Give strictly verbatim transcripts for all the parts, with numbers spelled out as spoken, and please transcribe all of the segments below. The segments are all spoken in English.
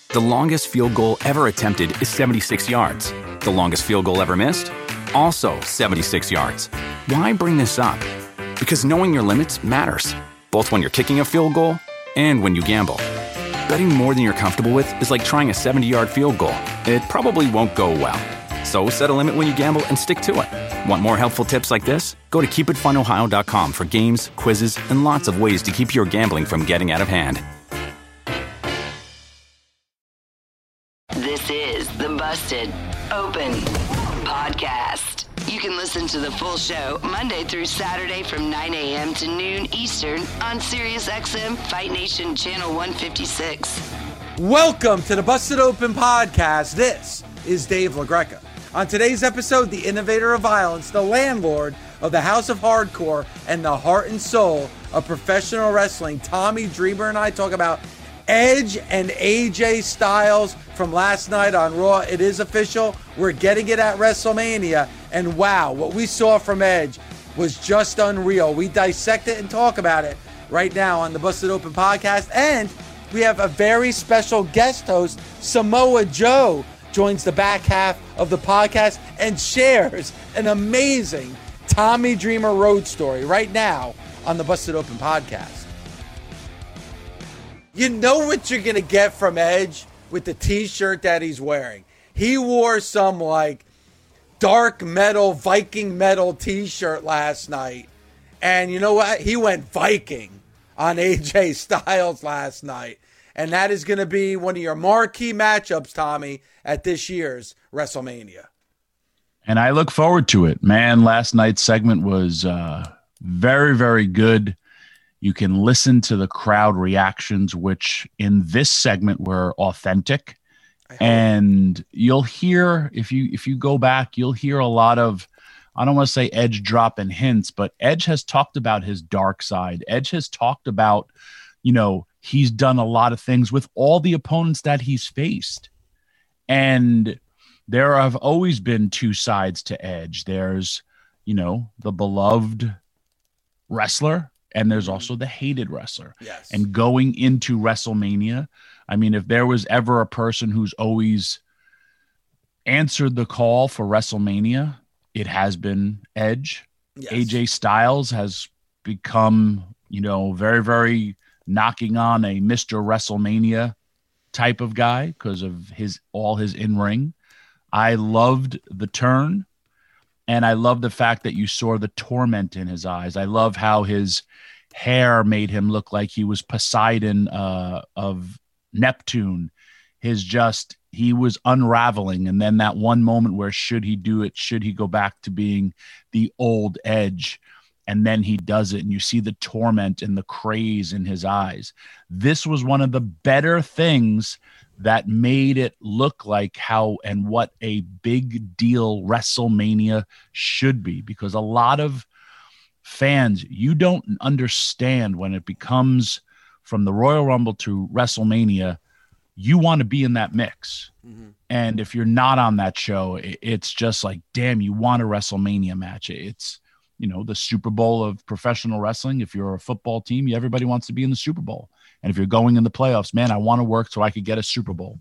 The longest field goal ever attempted is seventy-six yards. The longest field goal ever missed? Also seventy-six yards. Why bring this up? Because knowing your limits matters, both when you're kicking a field goal and when you gamble. Betting more than you're comfortable with is like trying a seventy-yard field goal. It probably won't go well. So set a limit when you gamble and stick to it. Want more helpful tips like this? Go to keep it fun ohio dot com for games, quizzes, and lots of ways to keep your gambling from getting out of hand. This is the Busted Open Podcast. You can listen to the full show Monday through Saturday from nine a.m. to noon Eastern on SiriusXM Fight Nation Channel one fifty-six. Welcome to the Busted Open Podcast. This is Dave LaGreca. On today's episode, the innovator of violence, the landlord of the House of Hardcore, and the heart and soul of professional wrestling, Tommy Dreamer, and I talk about Edge and A J Styles from last night on Raw. It is official. We're getting it at WrestleMania. And wow, what we saw from Edge was just unreal. We dissect it and talk about it right now on the Busted Open Podcast. And we have a very special guest host, Samoa Joe, joins the back half of the podcast and shares an amazing Tommy Dreamer road story right now on the Busted Open Podcast. You know what you're going to get from Edge with the t-shirt that he's wearing. He wore some like dark metal, Viking metal t-shirt last night. And you know what? He went Viking on A J Styles last night. And that is going to be one of your marquee matchups, Tommy, at this year's WrestleMania. And I look forward to it. Man, last night's segment was uh, very, very good. You can listen to the crowd reactions, which in this segment were authentic. And you'll hear, if you if you go back, you'll hear a lot of, I don't want to say Edge dropping hints, but Edge has talked about his dark side. Edge has talked about, you know, he's done a lot of things with all the opponents that he's faced. And there have always been two sides to Edge. There's, you know, the beloved wrestler, and there's also the hated wrestler. Yes. And going into WrestleMania, I mean, if there was ever a person who's always answered the call for WrestleMania, it has been Edge. Yes. A J Styles has become, you know, very, very knocking on a Mister WrestleMania type of guy because of his all his in-ring. I loved the turn, and I love the fact that you saw the torment in his eyes. I love how his hair made him look like he was Poseidon uh, of Neptune. His just, he was unraveling. And then that one moment where should he do it? Should he go back to being the old Edge? And then he does it, and you see the torment and the craze in his eyes. This was one of the better things that made it look like how and what a big deal WrestleMania should be, because a lot of fans, you don't understand when it becomes from the Royal Rumble to WrestleMania, you want to be in that mix. Mm-hmm. And if you're not on that show, it's just like, damn, you want a WrestleMania match. It's, you know, the Super Bowl of professional wrestling. If you're a football team, everybody wants to be in the Super Bowl. And if you're going in the playoffs, man, I want to work so I could get a Super Bowl.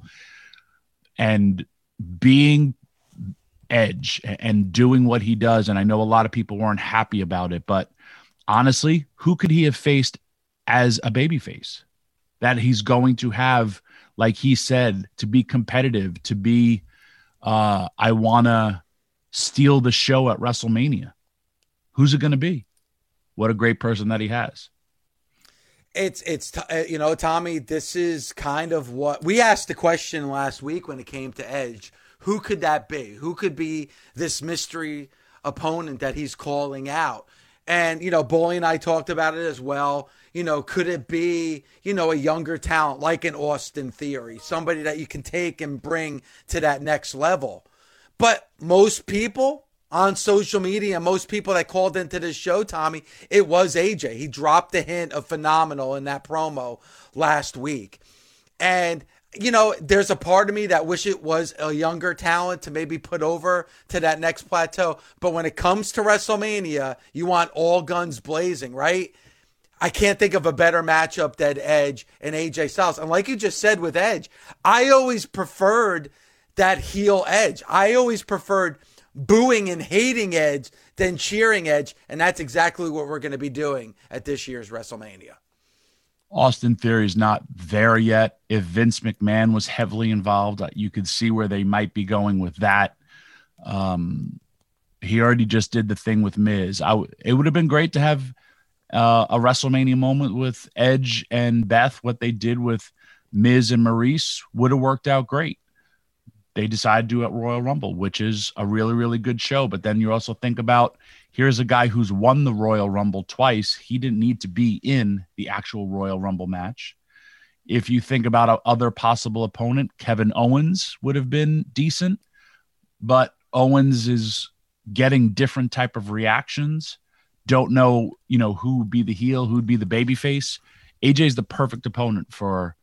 And being Edge and doing what he does, and I know a lot of people weren't happy about it, but honestly, who could he have faced as a babyface? That he's going to have, like he said, to be competitive, to be, uh, I want to steal the show at WrestleMania. Who's it going to be? What a great person that he has. It's, it's you know, Tommy, this is kind of what we asked the question last week when it came to Edge. Who could that be? Who could be this mystery opponent that he's calling out? And, you know, Bolly and I talked about it as well. You know, could it be, you know, a younger talent like an Austin Theory, somebody that you can take and bring to that next level? But most people on social media, most people that called into this show, Tommy, it was A J. He dropped the hint of phenomenal in that promo last week. And, you know, there's a part of me that wish it was a younger talent to maybe put over to that next plateau. But when it comes to WrestleMania, you want all guns blazing, right? I can't think of a better matchup than Edge and A J Styles. And like you just said with Edge, I always preferred that heel Edge. I always preferred booing and hating Edge than cheering Edge. And that's exactly what we're going to be doing at this year's WrestleMania. Austin Theory is not there yet. If Vince McMahon was heavily involved, you could see where they might be going with that. Um, he already just did the thing with Miz. I w- it would have been great to have uh, a WrestleMania moment with Edge and Beth. What they did with Miz and Maurice would have worked out great. They decided to do it at Royal Rumble, which is a really, really good show. But then you also think about, here's a guy who's won the Royal Rumble twice. He didn't need to be in the actual Royal Rumble match. If you think about a other possible opponent, Kevin Owens would have been decent, but Owens is getting different type of reactions. Don't know, you know, who would be the heel, who would be the babyface. A J is the perfect opponent for,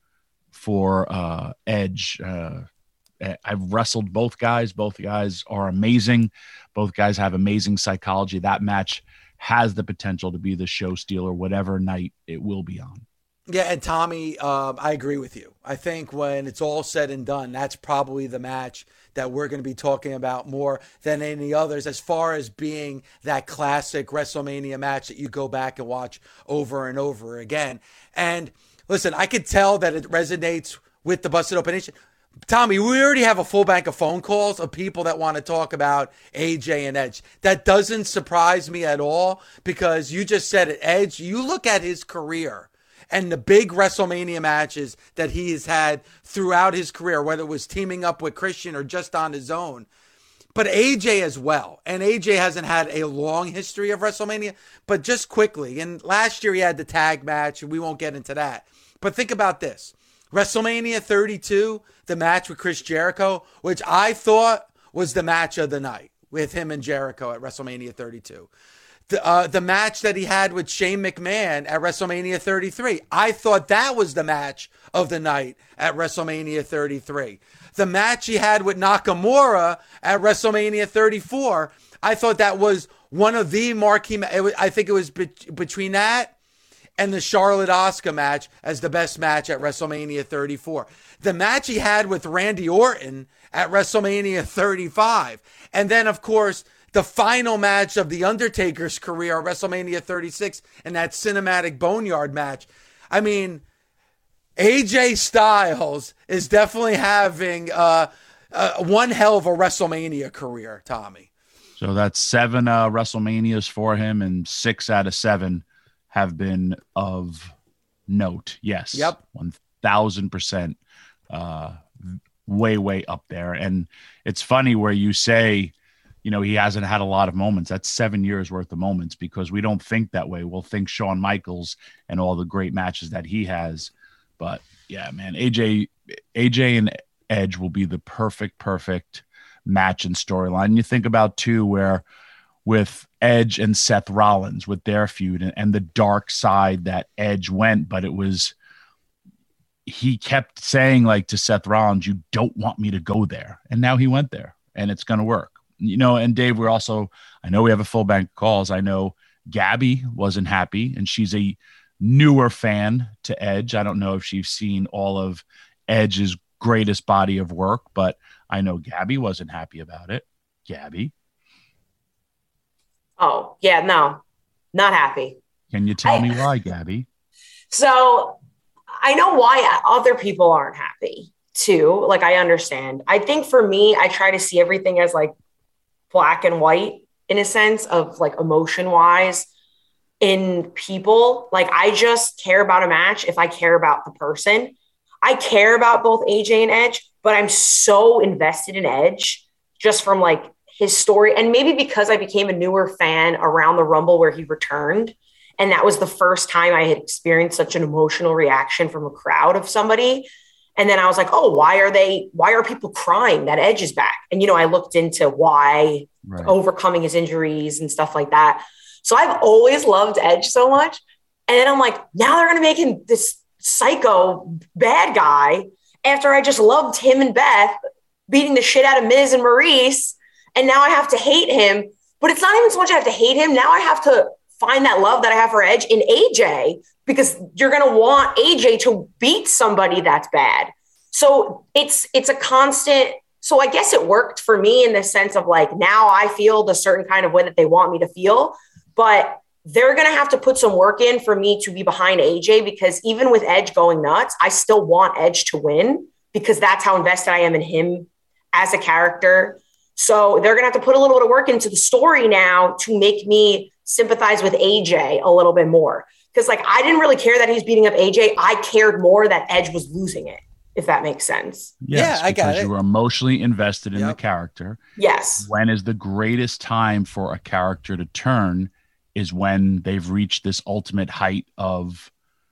for uh, Edge. Uh, I've wrestled both guys. Both guys are amazing. Both guys have amazing psychology. That match has the potential to be the show stealer, whatever night it will be on. Yeah, and Tommy, um, I agree with you. I think when it's all said and done, that's probably the match that we're going to be talking about more than any others, as far as being that classic WrestleMania match that you go back and watch over and over again. And listen, I could tell that it resonates with the Busted Open Nation. Tommy, we already have a full bank of phone calls of people that want to talk about A J and Edge. That doesn't surprise me at all, because you just said it, Edge, you look at his career and the big WrestleMania matches that he has had throughout his career, whether it was teaming up with Christian or just on his own. But A J as well. And A J hasn't had a long history of WrestleMania, but just quickly. And last year he had the tag match, and we won't get into that. But think about this. WrestleMania thirty-two, the match with Chris Jericho, which I thought was the match of the night with him and Jericho at WrestleMania thirty-two. The, uh, the match that he had with Shane McMahon at WrestleMania thirty-three, I thought that was the match of the night at WrestleMania thirty-three. The match he had with Nakamura at WrestleMania thirty-four, I thought that was one of the marquee, ma- it was, I think it was be- between that and the Charlotte Asuka match as the best match at WrestleMania thirty-four. The match he had with Randy Orton at WrestleMania thirty-five. And then, of course, the final match of The Undertaker's career at WrestleMania thirty-six and that cinematic Boneyard match. I mean, A J Styles is definitely having uh, uh, one hell of a WrestleMania career, Tommy. So that's seven uh, WrestleManias for him, and six out of seven have been of note. Yes. Yep. one thousand percent uh, way, way up there. And it's funny where you say, you know, he hasn't had a lot of moments. That's seven years worth of moments, because we don't think that way. We'll think Shawn Michaels and all the great matches that he has. But yeah, man, A J, A J and Edge will be the perfect, perfect match and storyline. You think about too, where with Edge and Seth Rollins with their feud and, and the dark side that Edge went, but it was, he kept saying like to Seth Rollins, you don't want me to go there. And now he went there, and it's going to work. You know, and Dave, we're also, I know we have a full bank of calls. I know Gabby wasn't happy, and she's a newer fan to Edge. I don't know if she's seen all of Edge's greatest body of work, but I know Gabby wasn't happy about it. Gabby. Oh, yeah, no, not happy. Can you tell I, me why, Gabby? So I know why other people aren't happy too. Like, I understand. I think for me, I try to see everything as like black and white in a sense of like emotion wise in people. Like, I just care about a match if I care about the person. I care about both A J and Edge, but I'm so invested in Edge just from like his story. And maybe because I became a newer fan around the Rumble where he returned. And that was the first time I had experienced such an emotional reaction from a crowd of somebody. And then I was like, oh, why are they, why are people crying that Edge is back? And, you know, I looked into why, right, overcoming his injuries and stuff like that. So I've always loved Edge so much. And then I'm like, now they're going to make him this psycho bad guy after I just loved him and Beth beating the shit out of Miz and Maurice. And now I have to hate him, but it's not even so much I have to hate him. Now I have to find that love that I have for Edge in A J, because you're going to want A J to beat somebody that's bad. So it's, it's a constant. So I guess it worked for me in the sense of like, now I feel the certain kind of way that they want me to feel, but they're going to have to put some work in for me to be behind A J, because even with Edge going nuts, I still want Edge to win, because that's how invested I am in him as a character. So they're going to have to put a little bit of work into the story now to make me sympathize with A J a little bit more. Because like, I didn't really care that he's beating up A J. I cared more that Edge was losing it, if that makes sense. Yes, yeah, I got it. Because you were emotionally invested in yep. the character. Yes. When is the greatest time for a character to turn is when they've reached this ultimate height of,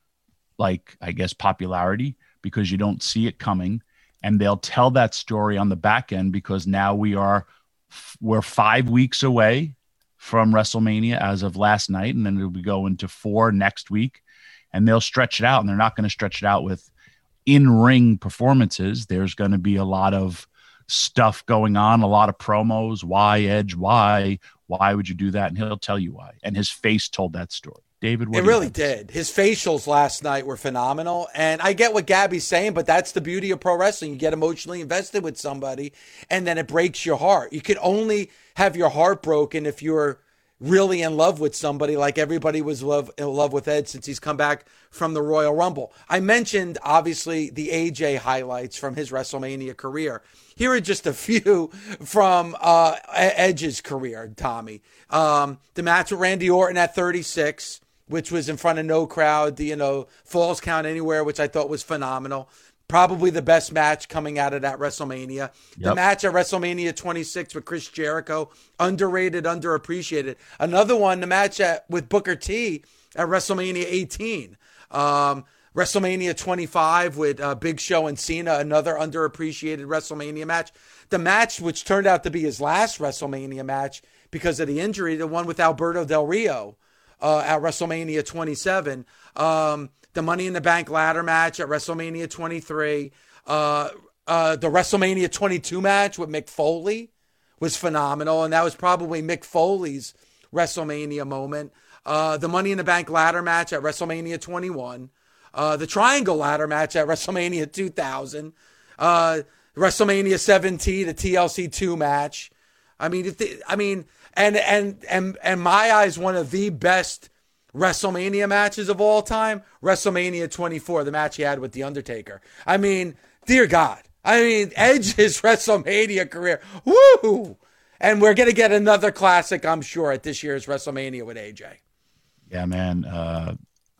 like, I guess, popularity, because you don't see it coming. And they'll tell that story on the back end, because now we are, we're five weeks away from WrestleMania as of last night. And then it'll be going to four next week, and they'll stretch it out, and they're not going to stretch it out with in-ring performances. There's going to be a lot of stuff going on, a lot of promos. Why, Edge? Why? Why would you do that? And he'll tell you why. And his face told that story. David, what it really did. His facials last night were phenomenal. And I get what Gabby's saying, but that's the beauty of pro wrestling. You get emotionally invested with somebody, and then it breaks your heart. You can only have your heart broken if you're really in love with somebody, like everybody was love, in love with Ed since he's come back from the Royal Rumble. I mentioned, obviously, the A J highlights from his WrestleMania career. Here are just a few from uh, Edge's career, Tommy. Um, the match with Randy Orton at thirty-six, which was in front of no crowd, the, you know, Falls Count Anywhere, which I thought was phenomenal. Probably the best match coming out of that WrestleMania. Yep. The match at WrestleMania twenty-six with Chris Jericho, underrated, underappreciated. Another one, the match at, with Booker T at WrestleMania eighteen. Um, WrestleMania twenty-five with uh, Big Show and Cena, another underappreciated WrestleMania match. The match, which turned out to be his last WrestleMania match because of the injury, the one with Alberto Del Rio uh, at WrestleMania twenty-seven. Um, the Money in the Bank ladder match at WrestleMania twenty-three. Uh, uh, the WrestleMania twenty-two match with Mick Foley was phenomenal, and that was probably Mick Foley's WrestleMania moment. Uh, the Money in the Bank ladder match at WrestleMania twenty-one. Uh, the Triangle ladder match at WrestleMania two thousand. Uh, WrestleMania seventeen, the T L C two match. I mean, if the, I mean, and and and and my eyes, one of the best WrestleMania matches of all time, WrestleMania twenty-four, the match he had with The Undertaker. I mean, dear God. I mean, Edge's WrestleMania career. Woo! And we're going to get another classic, I'm sure, at this year's WrestleMania with A J. Yeah, man. Uh,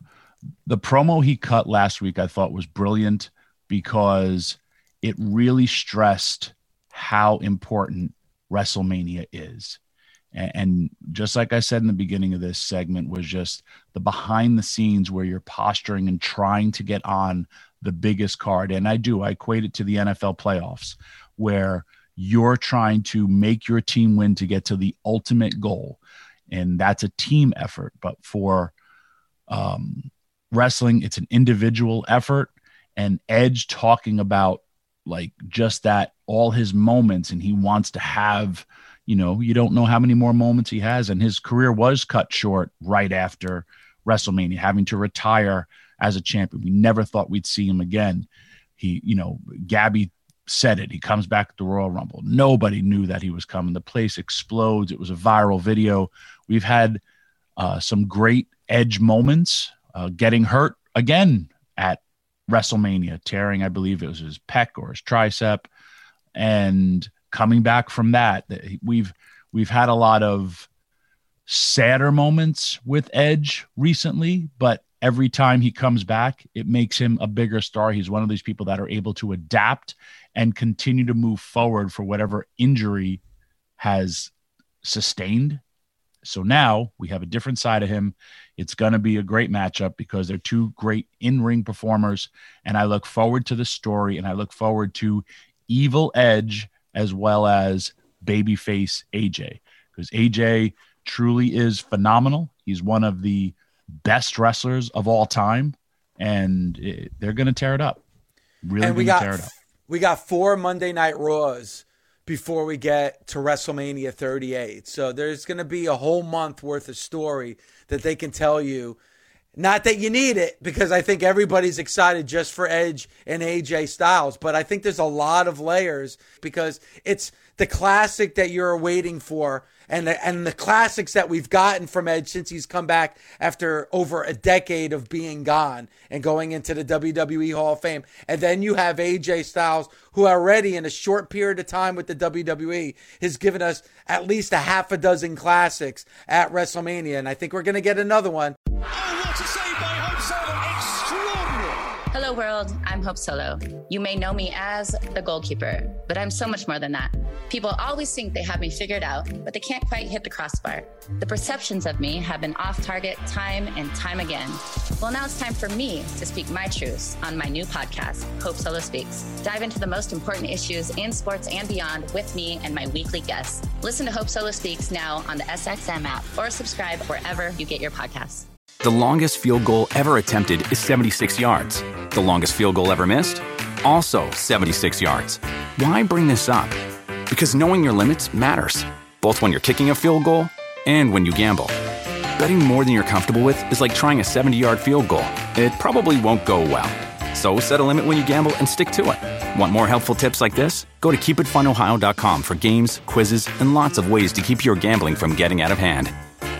the promo he cut last week I thought was brilliant, because it really stressed how important WrestleMania is. And, and just like I said in the beginning of this segment, was just the behind the scenes where you're posturing and trying to get on the biggest card. And I do, I equate it to the N F L playoffs, where you're trying to make your team win to get to the ultimate goal. And that's a team effort. But for um, wrestling, it's an individual effort. And Edge talking about like just that, all his moments, and he wants to have, you know, you don't know how many more moments he has. And his career was cut short right after WrestleMania, having to retire as a champion. We never thought we'd see him again. He, you know, Gabby said it. He comes back at the Royal Rumble. Nobody knew that he was coming. The place explodes. It was a viral video. We've had uh, some great Edge moments, uh, getting hurt again at WrestleMania, tearing, I believe it was his pec or his tricep, and coming back from that. We've we've had a lot of sadder moments with Edge recently, but every time he comes back, it makes him a bigger star. He's one of these people that are able to adapt and continue to move forward for whatever injury has sustained. So now we have a different side of him. It's going to be a great matchup because they're two great in-ring performers, and I look forward to the story, and I look forward to evil Edge as well as babyface A J, because A J truly is phenomenal. He's one of the best wrestlers of all time, and it, they're going to tear it up. Really and we going got, to tear it up. We got four Monday Night Raws before we get to WrestleMania thirty-eight. So there's going to be a whole month worth of story that they can tell you. Not that you need it, because I think everybody's excited just for Edge and A J Styles, but I think there's a lot of layers because it's the classic that you're waiting for, and the, and the classics that we've gotten from Edge since he's come back after over a decade of being gone and going into the W W E Hall of Fame. And then you have A J Styles, who already in a short period of time with the W W E has given us at least a half a dozen classics at WrestleMania, and I think we're going to get another one. Hello world, I'm Hope Solo. You may know me as the goalkeeper, but I'm so much more than that. People always think they have me figured out, but they can't quite hit the crossbar. The perceptions of me have been off target time and time again. Well, now it's time for me to speak my truths on my new podcast, Hope Solo Speaks. Dive into the most important issues in sports and beyond with me and my weekly guests. Listen to Hope Solo Speaks now on the S X M app or subscribe wherever you get your podcasts. The longest field goal ever attempted is seventy-six yards. The longest field goal ever missed? Also seventy-six yards. Why bring this up? Because knowing your limits matters, both when you're kicking a field goal and when you gamble. Betting more than you're comfortable with is like trying a seventy-yard field goal. It probably won't go well. So set a limit when you gamble and stick to it. Want more helpful tips like this? Go to keep it fun ohio dot com for games, quizzes, and lots of ways to keep your gambling from getting out of hand.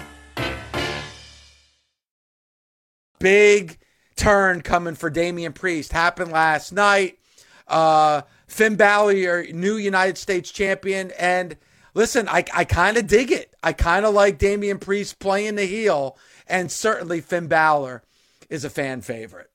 Big turn coming for Damian Priest. Happened last night. Uh, Finn Balor, your new United States champion. And listen, I, I kind of dig it. I kind of like Damian Priest playing the heel. And certainly Finn Balor is a fan favorite.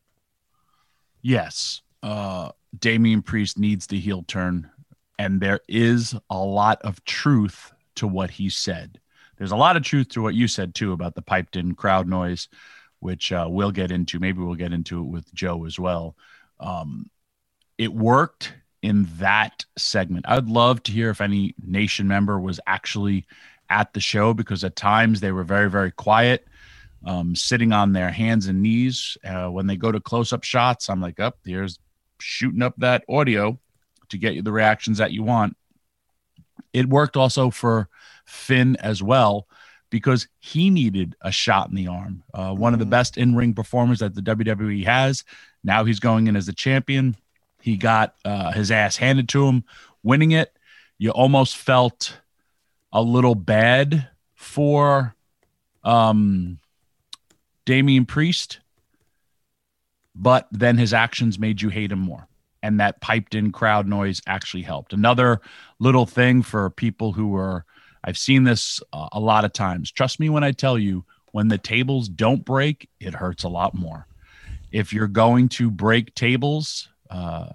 Yes. Uh, Damian Priest needs the heel turn. And there is a lot of truth to what he said. There's a lot of truth to what you said, too, about the piped in crowd noise, which uh, we'll get into. Maybe we'll get into it with Joe as well. Um, it worked in that segment. I'd love to hear if any Nation member was actually at the show, because at times they were very, very quiet, um, sitting on their hands and knees. Uh, when they go to close-up shots, I'm like, up, oh, here's shooting up that audio to get you the reactions that you want. It worked also for Finn as well, because he needed a shot in the arm. Uh, one of the best in-ring performers that the W W E has. Now he's going in as the champion. He got uh, his ass handed to him, winning it. You almost felt a little bad for um, Damian Priest, but then his actions made you hate him more. And that piped-in crowd noise actually helped. Another little thing for people who were I've seen this uh, a lot of times. Trust me when I tell you, when the tables don't break, it hurts a lot more. If you're going to break tables, uh,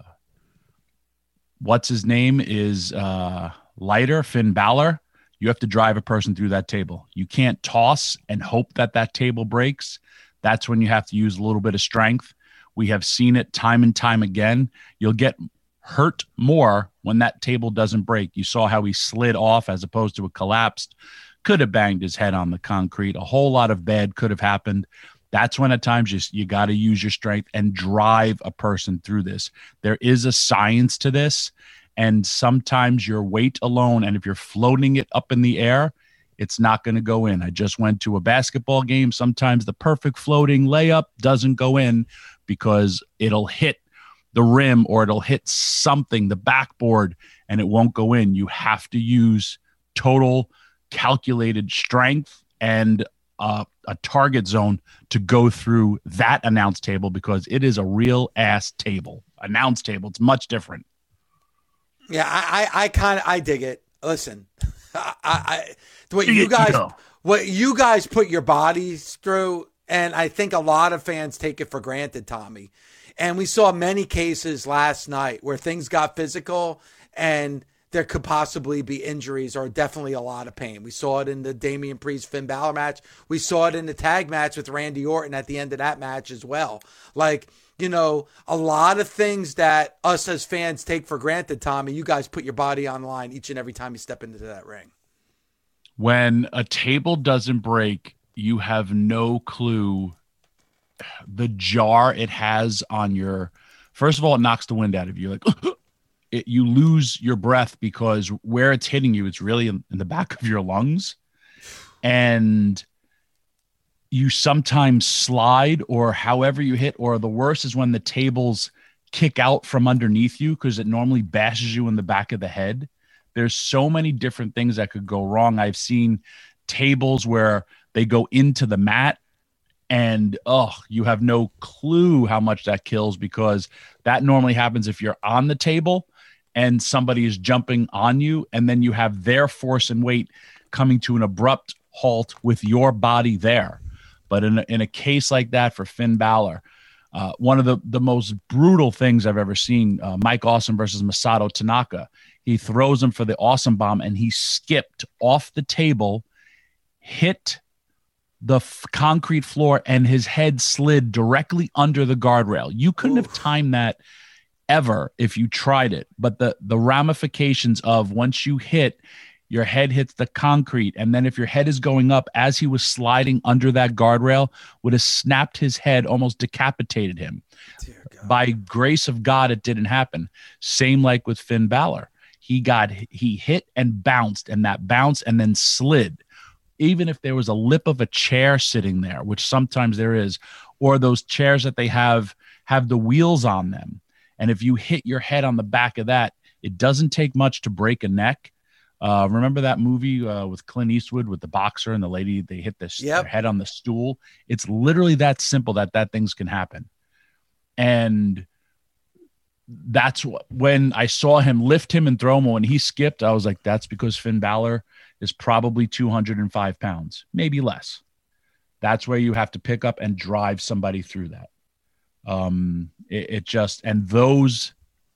what's his name is uh, lighter, Finn Balor. You have to drive a person through that table. You can't toss and hope that that table breaks. That's when you have to use a little bit of strength. We have seen it time and time again. You'll get hurt more when that table doesn't break. You saw how he slid off as opposed to a collapsed. Could have banged his head on the concrete. A whole lot of bad could have happened. That's when at times you, you got to use your strength and drive a person through this. There is a science to this, and sometimes your weight alone, and if you're floating it up in the air, it's not going to go in. I just went to a basketball game. Sometimes the perfect floating layup doesn't go in because it'll hit the rim or it'll hit something, the backboard, and it won't go in. You have to use total calculated strength and uh, a target zone to go through that announce table, because it is a real ass table. Announce table. It's much different. Yeah, I, I, I kind of, I dig it. Listen, I, I, what you guys, what you guys put your bodies through, and I think a lot of fans take it for granted, Tommy. And we saw many cases last night where things got physical and there could possibly be injuries or definitely a lot of pain. We saw it in the Damian Priest Finn Balor match. We saw it in the tag match with Randy Orton at the end of that match as well. Like, you know, a lot of things that us as fans take for granted, Tommy, you guys put your body on the line each and every time you step into that ring. When a table doesn't break, you have no clue the jar it has on your, first of all, it knocks the wind out of you. Like, it, you lose your breath because where it's hitting you, it's really in, in the back of your lungs. And you sometimes slide or however you hit, or the worst is when the tables kick out from underneath you because it normally bashes you in the back of the head. There's so many different things that could go wrong. I've seen tables where they go into the mat and, oh, you have no clue how much that kills, because that normally happens if you're on the table and somebody is jumping on you, and then you have their force and weight coming to an abrupt halt with your body there. But in a, in a case like that for Finn Balor, uh, one of the, the most brutal things I've ever seen, uh, Mike Awesome versus Masato Tanaka, he throws him for the Awesome Bomb, and he skipped off the table, hit the f- concrete floor, and his head slid directly under the guardrail. You couldn't Oof. have timed that ever if you tried it. But the, the ramifications of once you hit, your head hits the concrete, and then if your head is going up as he was sliding under that guardrail, would have snapped his head, almost decapitated him. By grace of God, it didn't happen. Same like with Finn Balor. He got he hit and bounced, and that bounce and then slid. Even if there was a lip of a chair sitting there, which sometimes there is, or those chairs that they have have the wheels on them, and if you hit your head on the back of that, it doesn't take much to break a neck. Uh, remember that movie uh, with Clint Eastwood with the boxer and the lady, they hit this, yep. their head on the stool? It's literally that simple that that things can happen. And that's what, when I saw him lift him and throw him, when he skipped, I was like, that's because Finn Balor is probably two hundred five pounds, maybe less. That's where you have to pick up and drive somebody through that. Um, it, it just, and those,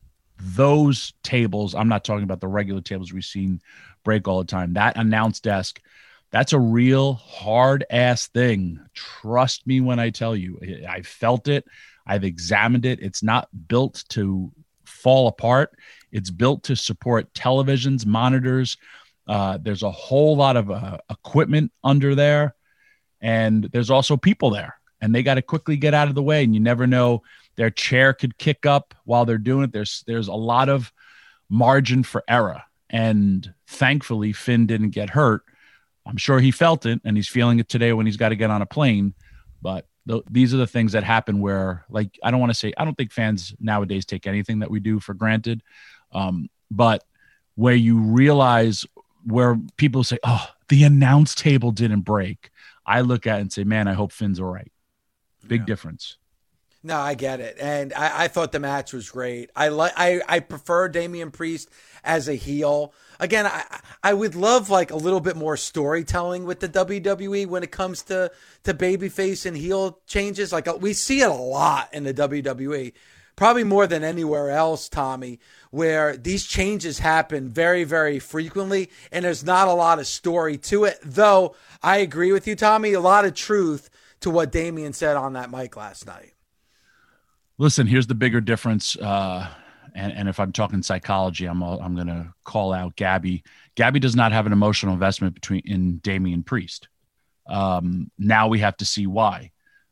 those tables, I'm not talking about the regular tables we've seen break all the time. That announce desk, that's a real hard ass thing. Trust me when I tell you, I felt it. I've examined it. It's not built to fall apart. It's built to support televisions, monitors. Uh, there's a whole lot of uh, equipment under there, and there's also people there, and they got to quickly get out of the way. And you never know, their chair could kick up while they're doing it. There's there's a lot of margin for error, and thankfully Finn didn't get hurt. I'm sure he felt it, and he's feeling it today when he's got to get on a plane. But th- these are the things that happen where, like, I don't want to say, I don't think fans nowadays take anything that we do for granted. Um, but where you realize, where people say, oh, the announce table didn't break, I look at it and say, man, I hope Finn's all right. Big yeah. difference. No, I get it. And I, I thought the match was great. I like I, I prefer Damian Priest as a heel. Again, I I would love like a little bit more storytelling with the W W E when it comes to, to babyface and heel changes. Like we see it a lot in the W W E, probably more than anywhere else, Tommy, where these changes happen very, very frequently, and there's not a lot of story to it. Though I agree with you, Tommy, a lot of truth to what Damian said on that mic last night. Listen, here's the bigger difference. Uh, and, and if I'm talking psychology, I'm I'm going to call out Gabby. Gabby does not have an emotional investment between in Damian Priest. Um, now we have to see why,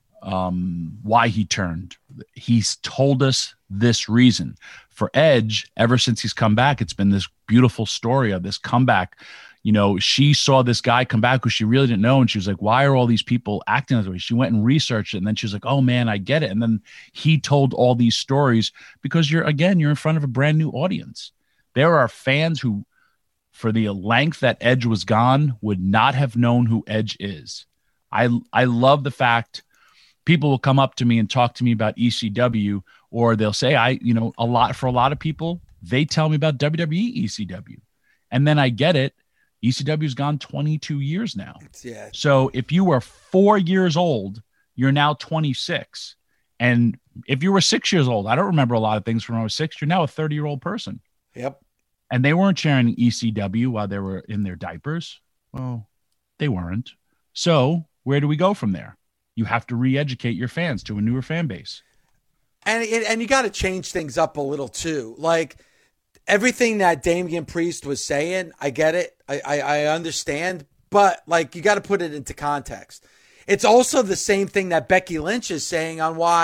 um, why he turned. He's told us this reason. For Edge, ever since he's come back, it's been this beautiful story of this comeback. You know, she saw this guy come back who she really didn't know. And she was like, why are all these people acting this way? She went and researched it. And then she was like, oh man, I get it. And then he told all these stories because you're, again, you're in front of a brand new audience. There are fans who, for the length that Edge was gone, would not have known who Edge is. I, I love the fact people will come up to me and talk to me about E C W, or they'll say, I, you know, a lot, for a lot of people, they tell me about W W E E C W. And then I get it. E C W's gone twenty-two years now. Yeah. So if you were four years old, you're now twenty-six. And if you were six years old, I don't remember a lot of things from when I was six, you're now a thirty-year-old person. Yep. And they weren't sharing E C W while they were in their diapers. Well, they weren't. So where do we go from there? You have to re-educate your fans to a newer fan base. And, and you got to change things up a little too. Like, everything that Damian Priest was saying, I get it. I, I, I understand. But, like, you got to put it into context. It's also the same thing that Becky Lynch is saying on why,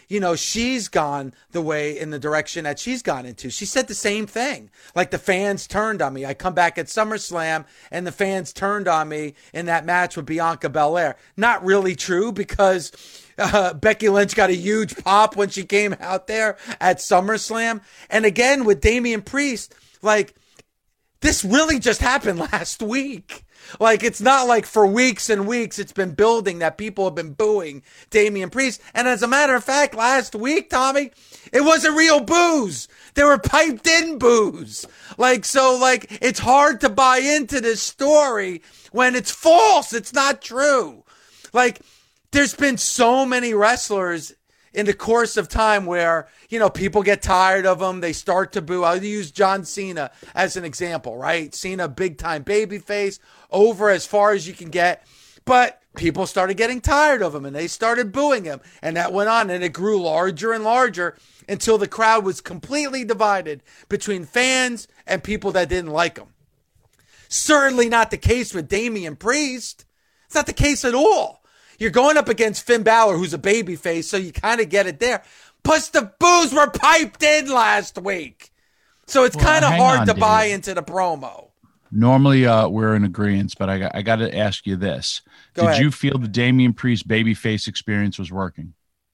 you know, she's gone the way in the direction that she's gone into. She said the same thing. Like, the fans turned on me. I come back at SummerSlam and the fans turned on me in that match with Bianca Belair. Not really true, because uh, Becky Lynch got a huge pop when she came out there at SummerSlam. And again, with Damian Priest, like, this really just happened last week. Like, it's not like for weeks and weeks it's been building that people have been booing Damian Priest. And as a matter of fact, last week, Tommy, it wasn't real boos. They were piped in boos. Like, so, like, it's hard to buy into this story when it's false. It's not true. Like, there's been so many wrestlers in the course of time where, you know, people get tired of them. They start to boo. I'll use John Cena as an example, right? Cena, big time babyface, over as far as you can get. But people started getting tired of him and they started booing him. And that went on and it grew larger and larger until the crowd was completely divided between fans and people that didn't like him. Certainly not the case with Damian Priest. It's not the case at all. You're going up against Finn Balor, who's a babyface, so you kind of get it there. Plus, the boos were piped in last week. So it's well, kind of hard on, to Dave. buy into the promo. Normally, uh, we're in agreement, but I got, I got to ask you this. Go Did ahead. you feel the Damian Priest babyface experience was working?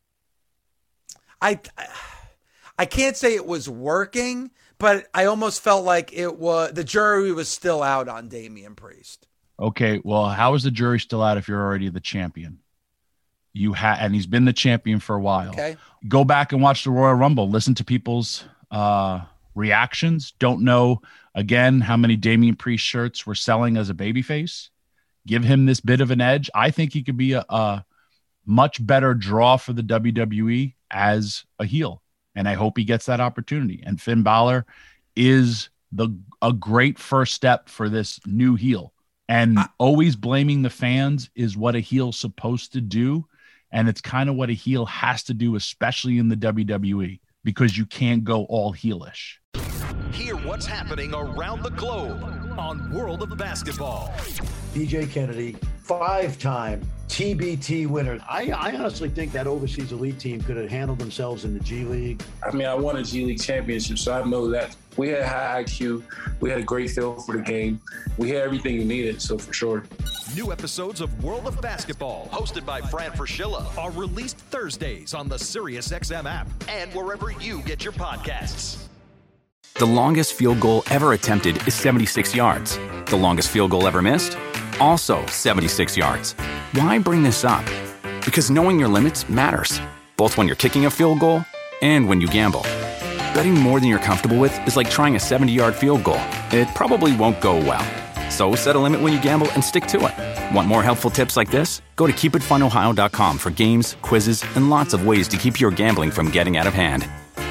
I, I can't say it was working, but I almost felt like it was the jury was still out on Damian Priest. Okay, well, how is the jury still out if you're already the champion? You ha- and he's been the champion for a while. Okay. Go back and watch the Royal Rumble. Listen to people's uh, reactions. Don't know, again, how many Damian Priest shirts were selling as a babyface. Give him this bit of an edge. I think he could be a, a much better draw for the W W E as a heel, and I hope he gets that opportunity. And Finn Balor is the a great first step for this new heel. And I, always blaming the fans is what a heel's supposed to do. And it's kind of what a heel has to do, especially in the W W E, because you can't go all heelish. Hear what's happening around the globe on World of Basketball. D J Kennedy, five-time T B T winner. I, I honestly think that overseas elite team could have handled themselves in the G League. I mean, I won a G League championship, so I know that we had high I Q. We had a great feel for the game. We had everything we needed, so for sure. New episodes of World of Basketball, hosted by Fran Fraschilla, are released Thursdays on the SiriusXM app and wherever you get your podcasts. The longest field goal ever attempted is seventy-six yards. The longest field goal ever missed? Also seventy-six yards. Why bring this up? Because knowing your limits matters, both when you're kicking a field goal and when you gamble. Betting more than you're comfortable with is like trying a seventy-yard field goal. It probably won't go well. So set a limit when you gamble and stick to it. Want more helpful tips like this? Go to keep it fun ohio dot com for games, quizzes, and lots of ways to keep your gambling from getting out of hand.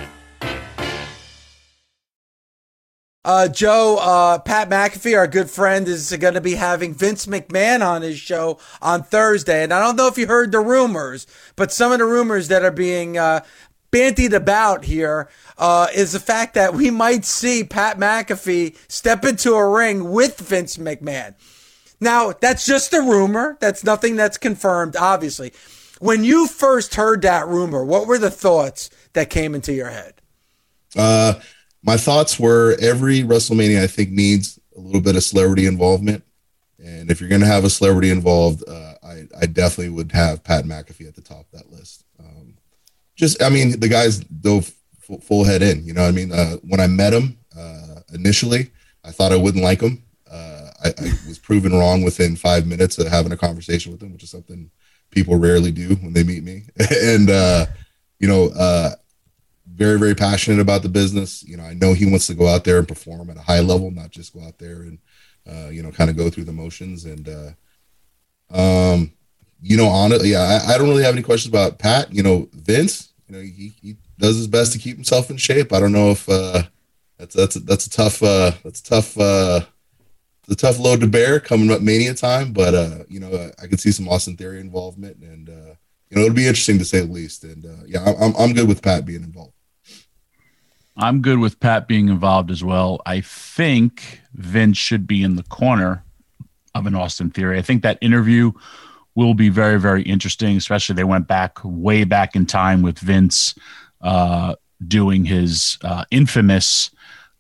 Uh, Joe, uh, Pat McAfee, our good friend, is going to be having Vince McMahon on his show on Thursday. And I don't know if you heard the rumors, but some of the rumors that are being uh, bandied about here uh, is the fact that we might see Pat McAfee step into a ring with Vince McMahon. Now, that's just a rumor. That's nothing that's confirmed, obviously. When you first heard that rumor, what were the thoughts that came into your head? Uh, my thoughts were every WrestleMania, I think, needs a little bit of celebrity involvement. And if you're going to have a celebrity involved, uh, I, I definitely would have Pat McAfee at the top of that list. Um, just, I mean, the guys dove full, full head in, you know what I mean? Uh, when I met him uh, initially, I thought I wouldn't like him. Uh, I, I was proven wrong within five minutes of having a conversation with him, which is something people rarely do when they meet me. and, uh, you know, uh, very, very passionate about the business. You know, I know he wants to go out there and perform at a high level, not just go out there and, uh, you know, kind of go through the motions. And, uh, um, you know, honestly, yeah, I, I don't really have any questions about Pat. You know, Vince, you know, he, he does his best to keep himself in shape. I don't know if uh, that's that's a, that's a tough uh, that's a tough uh, it's a tough load to bear coming up Mania time. But uh, you know, I, I could see some Austin Theory involvement, and uh, you know, it'll be interesting to say the least. And uh, yeah, I'm I'm good with Pat being involved. I'm good with Pat being involved as well. I think Vince should be in the corner of an Austin Theory. I think that interview will be very, very interesting, especially they went back way back in time with Vince uh, doing his uh, infamous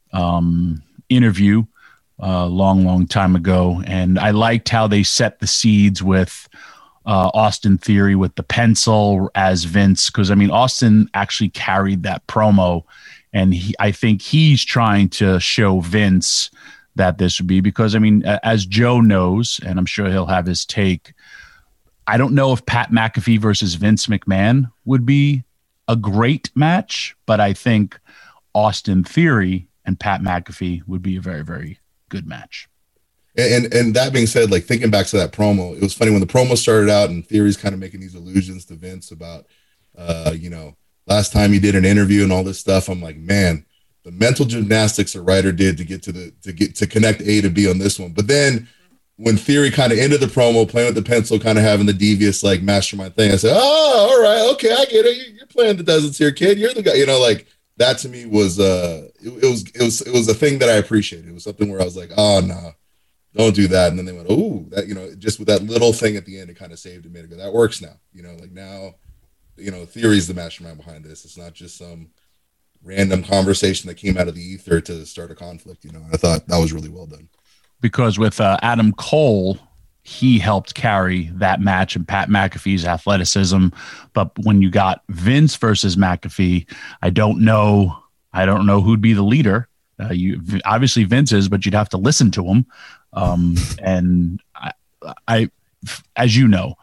um, interview a uh, long, long time ago. And I liked how they set the seeds with uh, Austin Theory with the pencil as Vince, because, I mean, Austin actually carried that promo, and he, I think he's trying to show Vince that this would be, because, I mean, as Joe knows, and I'm sure he'll have his take, I don't know if Pat McAfee versus Vince McMahon would be a great match, but I think Austin Theory and Pat McAfee would be a very, very good match. And and that being said, like thinking back to that promo, it was funny when the promo started out and Theory's kind of making these allusions to Vince about, uh, you know, last time he did an interview and all this stuff. I'm like, man, the mental gymnastics a writer did to get to the to get to connect A to B on this one. But then when Theory kind of ended the promo, playing with the pencil, kind of having the devious like mastermind thing, I said, oh, all right, okay, I get it. You're playing the deserts here, kid. You're the guy. You know, like that to me was uh, it, it was it was it was a thing that I appreciated. It was something where I was like, oh no. Nah. Don't do that. And then they went, oh, that, you know, just with that little thing at the end, it kind of saved it, made it go, that works now. You know, like now, you know, Theory's the mastermind behind this. It's not just some random conversation that came out of the ether to start a conflict, you know. I thought that was really well done. Because with uh, Adam Cole, he helped carry that match and Pat McAfee's athleticism. But when you got Vince versus McAfee, I don't know. I don't know who'd be the leader. Uh, you obviously Vince is, but you'd have to listen to him. Um, and I, I, as you know,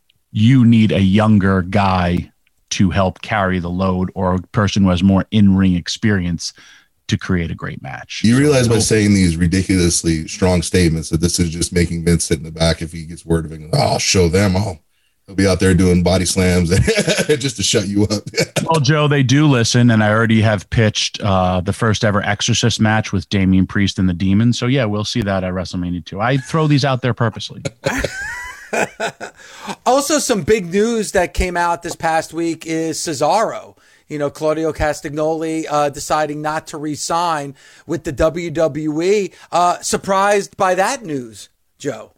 you need a younger guy to help carry the load, or a person who has more in-ring experience to create a great match. You realize so, by saying these ridiculously strong statements that this is just making Vince sit in the back if he gets word of it. Oh, I'll show them. Oh, he'll be out there doing body slams just to shut you up. Well, Joe, they do listen, and I already have pitched uh, the first ever Exorcist match with Damian Priest and the Demon. So, yeah, we'll see that at WrestleMania two. I throw these out there purposely. Also, some big news that came out this past week is Cesaro. You know, Claudio Castagnoli uh, deciding not to re-sign with the W W E. Uh, surprised by that news, Joe?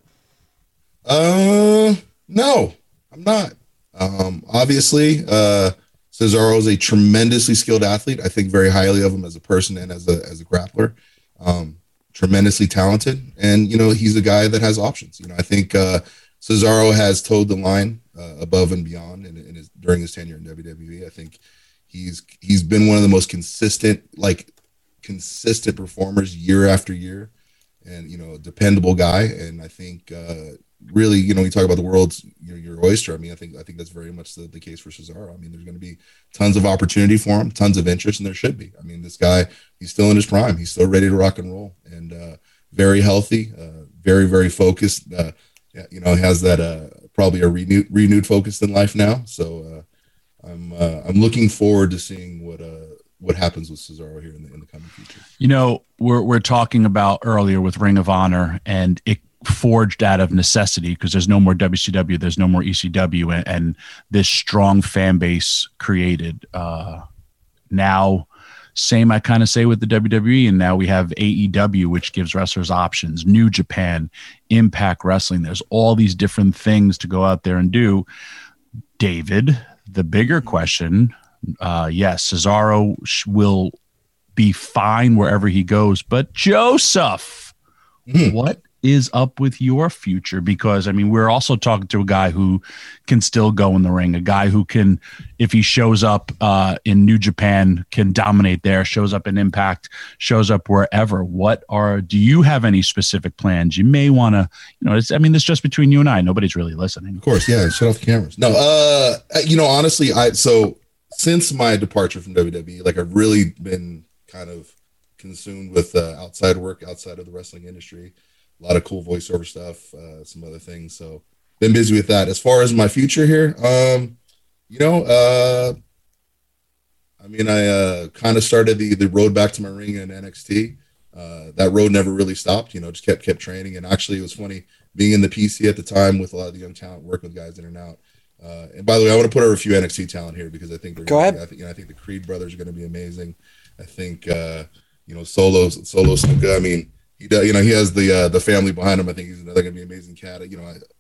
Uh, no. I'm not. Um, obviously, uh, Cesaro is a tremendously skilled athlete. I think very highly of him as a person and as a as a grappler. Um, tremendously talented, and you know he's a guy that has options. You know, I think uh, Cesaro has towed the line uh, above and beyond in, in his during his tenure in W W E. I think he's he's been one of the most consistent, like consistent performers year after year, and you know, a dependable guy. And I think. Uh, Really, you know, you talk about the world's your, your oyster. I mean, I think I think that's very much the, the case for Cesaro. I mean, there's going to be tons of opportunity for him, tons of interest, and there should be. I mean, this guy, he's still in his prime. He's still ready to rock and roll, and uh, very healthy, uh, very very focused. Uh, yeah, you know, has that uh, probably a renewed renewed focus in life now. So uh, I'm uh, I'm looking forward to seeing what uh, what happens with Cesaro here in the in the coming future. You know, we're we're talking about earlier with Ring of Honor, and it forged out of necessity because there's no more W C W, there's no more E C W, and, and this strong fan base created. Uh, now, same I kind of say with the W W E, and now we have A E W, which gives wrestlers options, New Japan, Impact Wrestling. There's all these different things to go out there and do. David, the bigger question, uh, yes, Cesaro will be fine wherever he goes, but Joseph, mm. what is up with your future? Because I mean, we're also talking to a guy who can still go in the ring, a guy who can, if he shows up uh, in New Japan, can dominate there, shows up in Impact, shows up wherever. What are, do you have any specific plans? You may want to, you know, it's, I mean, it's just between you and I, nobody's really listening. Of course. Yeah. Shut off the cameras. No, uh, you know, honestly, I, so since my departure from W W E, like I've really been kind of consumed with uh, outside work, outside of the wrestling industry. A lot of cool voiceover stuff, uh, some other things. So been busy with that. As far as my future here, um, you know, uh, I mean, I uh, kind of started the the road back to my ring in N X T. Uh, that road never really stopped, you know, just kept kept training. And actually, it was funny being in the P C at the time with a lot of the young talent, working with guys in and out. Uh, and by the way, I want to put over a few N X T talent here because I think they're go ahead. Be, I think you know, I think the Creed brothers are going to be amazing. I think uh, you know, Solo Solo Snuka. I mean. He does, you know, he has the uh, the family behind him. I think he's another going to be an amazing cat. You know, I,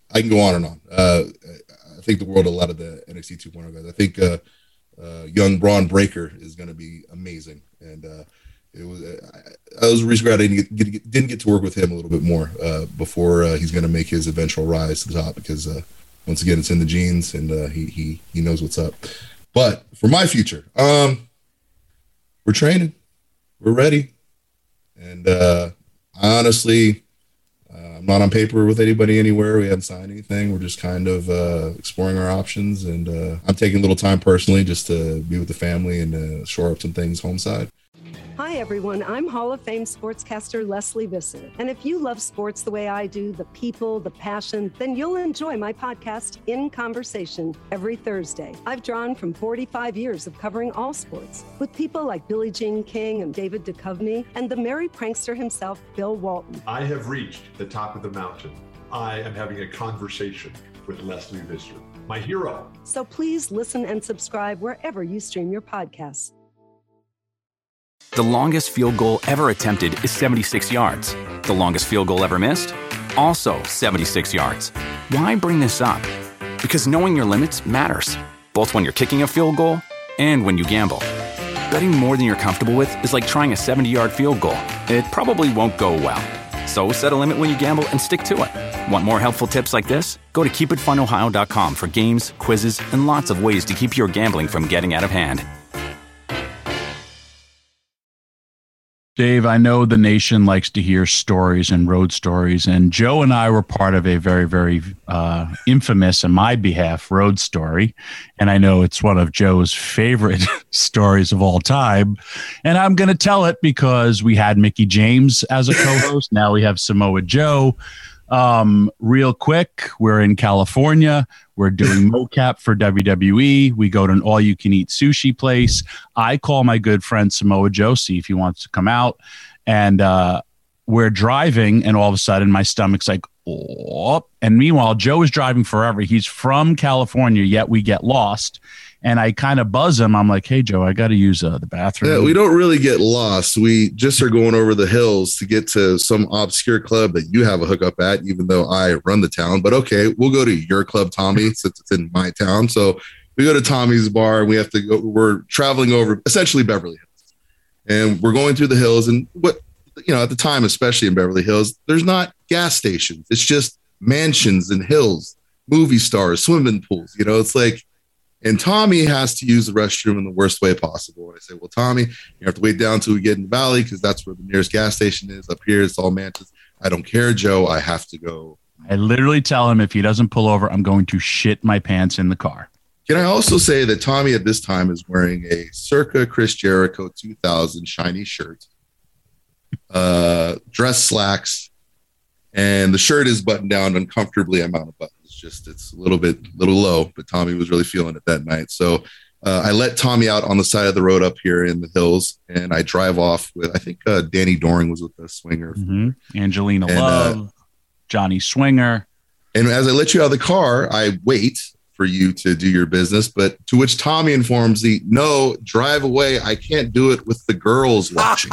I can go on and on. Uh, I think the world a lot of the N X T two point oh guys. I think uh, uh, young Braun Breaker is going to be amazing, and uh, it was I, I was regret I didn't get, get, didn't get to work with him a little bit more uh, before uh, he's going to make his eventual rise to the top, because uh, once again it's in the genes, and uh, he he he knows what's up. But for my future, um, we're training, we're ready, and uh, honestly. Uh, I'm not on paper with anybody anywhere. We haven't signed anything. We're just kind of uh, exploring our options. And uh, I'm taking a little time personally just to be with the family and uh, shore up some things home side. Hi, everyone. I'm Hall of Fame sportscaster Leslie Visser. And if you love sports the way I do, the people, the passion, then you'll enjoy my podcast, In Conversation, every Thursday. I've drawn from forty-five years of covering all sports with people like Billie Jean King and David Duchovny and the merry prankster himself, Bill Walton. I have reached the top of the mountain. I am having a conversation with Leslie Visser, my hero. So please listen and subscribe wherever you stream your podcasts. The longest field goal ever attempted is seventy-six yards. The longest field goal ever missed? Also seventy-six yards. Why bring this up? Because knowing your limits matters, both when you're kicking a field goal and when you gamble. Betting more than you're comfortable with is like trying a seventy-yard field goal. It probably won't go well. So set a limit when you gamble and stick to it. Want more helpful tips like this? Go to keep it fun ohio dot com for games, quizzes, and lots of ways to keep your gambling from getting out of hand. Dave, I know the nation likes to hear stories and road stories, and Joe and I were part of a very, very uh, infamous, on my behalf, road story. And I know it's one of Joe's favorite stories of all time. And I'm going to tell it because we had Mickie James as a co-host. Now we have Samoa Joe. Um, real quick, we're in California. We're doing mocap for W W E. We go to an all-you-can-eat sushi place. I call my good friend Samoa Joe, see if he wants to come out. And uh, we're driving, and all of a sudden my stomach's like, oh. And meanwhile, Joe is driving forever. He's from California, yet we get lost. And I kind of buzz him. I'm like, hey, Joe, I got to use uh, the bathroom. Yeah, we don't really get lost. We just are going over the hills to get to some obscure club that you have a hookup at, even though I run the town. But okay, we'll go to your club, Tommy, since it's in my town. So we go to Tommy's bar, and we have to go. We're traveling over essentially Beverly Hills. And we're going through the hills. And what, you know, at the time, especially in Beverly Hills, there's not gas stations. It's just mansions and hills, movie stars, swimming pools. You know, it's like, and Tommy has to use the restroom in the worst way possible. And I say, well, Tommy, you have to wait down until we get in the valley because that's where the nearest gas station is. Up here, it's all mansions. I don't care, Joe. I have to go. I literally tell him if he doesn't pull over, I'm going to shit my pants in the car. Can I also say that Tommy at this time is wearing a circa Chris Jericho two thousand shiny shirt, uh, dress slacks, and the shirt is buttoned down uncomfortably amount of buttons. Just it's a little bit little low, but Tommy was really feeling it that night. So uh, I let Tommy out on the side of the road up here in the hills, and I drive off with, I think uh, Danny Doring was with the Swinger. Mm-hmm. Angelina and, Love, uh, Johnny Swinger. And as I let you out of the car, I wait for you to do your business, but to which Tommy informs me, no, drive away. I can't do it with the girls watching.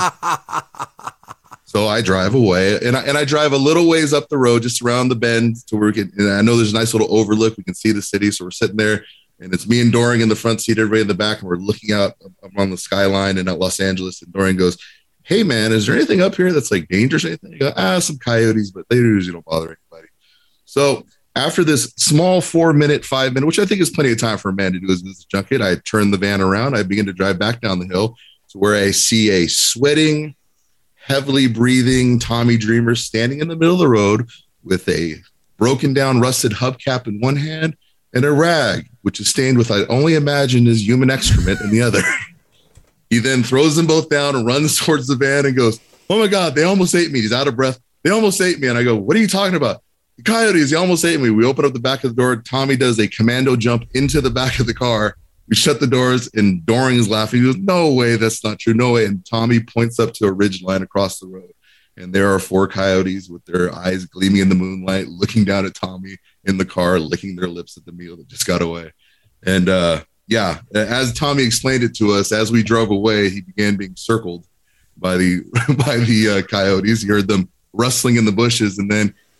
So I drive away, and I, and I drive a little ways up the road, just around the bend to work. And I know there's a nice little overlook. We can see the city. So we're sitting there, and it's me and Doring in the front seat, everybody in the back, and we're looking out on the skyline in Los Angeles. And Doring goes, hey, man, is there anything up here that's like dangerous or anything? I go, ah, some coyotes, but they usually don't bother anybody. So after this small four minute, five minute, which I think is plenty of time for a man to do his business junket, I turn the van around. I begin to drive back down the hill to where I see a sweating, heavily breathing Tommy Dreamer standing in the middle of the road with a broken down, rusted hubcap in one hand and a rag, which is stained with, I only imagine, is human excrement in the other. He then throws them both down and runs towards the van and goes, oh my God, they almost ate me. He's out of breath. They almost ate me. And I go, what are you talking about? The coyotes, they almost ate me. We open up the back of the door. Tommy does a commando jump into the back of the car. We shut the doors, and Doring is laughing. He goes, no way, that's not true. No way. And Tommy points up to a ridge line across the road. And there are four coyotes with their eyes gleaming in the moonlight, looking down at Tommy in the car, licking their lips at the meal that just got away. And uh, yeah, as Tommy explained it to us, as we drove away, he began being circled by the by the uh, coyotes. He heard them rustling in the bushes, and then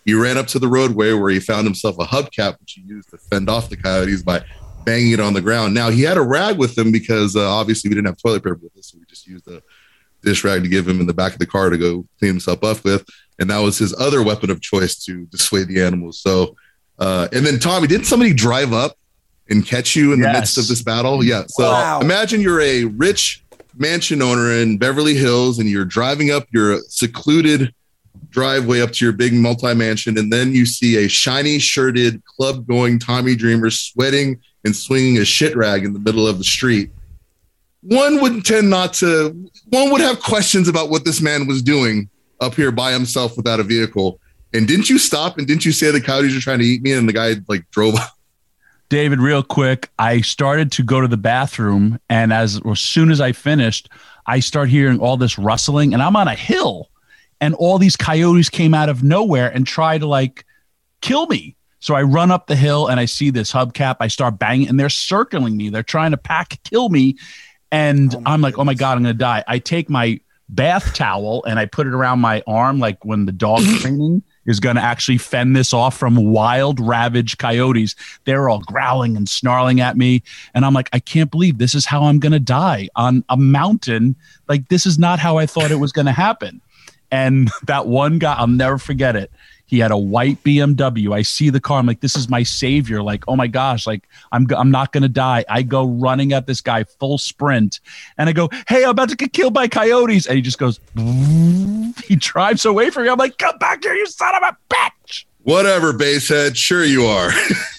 He ran up to the roadway where he found himself a hubcap, which he used to fend off the coyotes by banging it on the ground. Now, he had a rag with him because uh, obviously we didn't have toilet paper with us, so we just used a dish rag to give him in the back of the car to go clean himself up with. And that was his other weapon of choice to dissuade the animals. So, uh, and then Tommy, didn't somebody drive up and catch you in yes. the midst of this battle? Yeah. So wow. Imagine you're a rich mansion owner in Beverly Hills and you're driving up your secluded driveway up to your big multi-mansion, and then you see a shiny shirted club going Tommy Dreamer sweating and swinging a shit rag in the middle of the street. One would tend not to, one would have questions about what this man was doing up here by himself without a vehicle. And didn't you stop and didn't you say the coyotes are trying to eat me? And the guy like drove up. David, real quick, I started to go to the bathroom, and as, as soon as I finished, I start hearing all this rustling, and I'm on a hill, and all these coyotes came out of nowhere and tried to like kill me. So I run up the hill and I see this hubcap. I start banging, and they're circling me. They're trying to pack kill me. And oh I'm like, goodness. Oh my God, I'm going to die. I take my bath towel and I put it around my arm, like when the dog training is going to actually fend this off from wild, ravaged coyotes. They're all growling and snarling at me. And I'm like, I can't believe this is how I'm going to die on a mountain. Like, this is not how I thought it was going to happen. And that one guy, I'll never forget it. He had a white B M W. I see the car. I'm like, this is my savior. Like, oh my gosh, like I'm I'm not going to die. I go running at this guy full sprint and I go, hey, I'm about to get killed by coyotes. And he just goes, he drives away from me. I'm like, come back here, you son of a bitch. Whatever, basehead. Sure you are.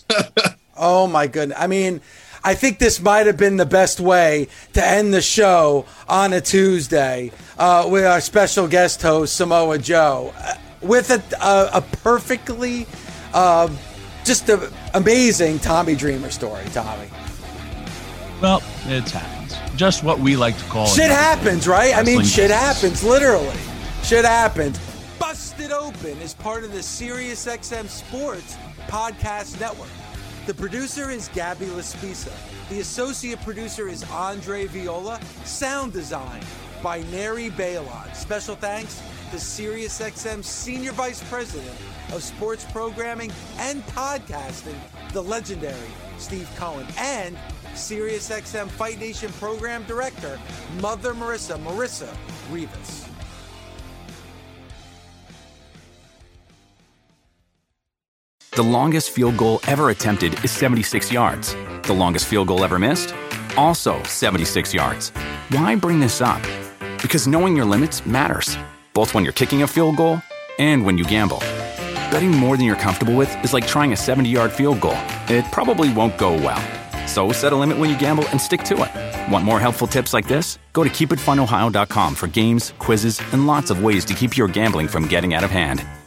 Oh my goodness. I mean, I think this might have been the best way to end the show on a Tuesday uh, with our special guest host, Samoa Joe, uh, with a, a, a perfectly uh, just an amazing Tommy Dreamer story, Tommy. Well, it happens. Just what we like to call it. Shit happens, right? I mean, shit happens, literally. Shit happens. Busted Open is part of the SiriusXM Sports Podcast Network. The producer is Gabby Laspisa. The associate producer is Andre Viola. Sound design by Neri Balon. Special thanks to SiriusXM Senior Vice President of Sports Programming and Podcasting, the legendary Steve Cohen, and SiriusXM Fight Nation Program Director, Mother Marissa, Marissa Rivas. The longest field goal ever attempted is seventy-six yards. The longest field goal ever missed? Also seventy-six yards. Why bring this up? Because knowing your limits matters, both when you're kicking a field goal and when you gamble. Betting more than you're comfortable with is like trying a seventy-yard field goal. It probably won't go well. So set a limit when you gamble and stick to it. Want more helpful tips like this? Go to keep it fun ohio dot com for games, quizzes, and lots of ways to keep your gambling from getting out of hand.